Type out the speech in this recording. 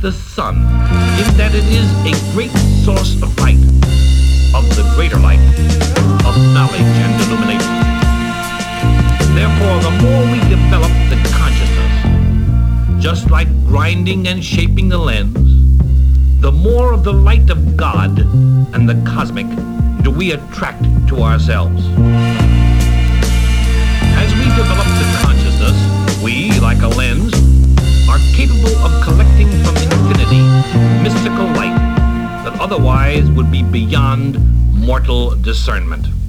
the sun in that it is a great source of light, of the greater light, of knowledge and illumination. Therefore, the more we develop the consciousness, just like grinding and shaping the lens, the more of the light of God and the cosmic do we attract to ourselves. As we develop the consciousness, we, like a lens, are capable of collecting from infinity mystical light that otherwise would be beyond mortal discernment.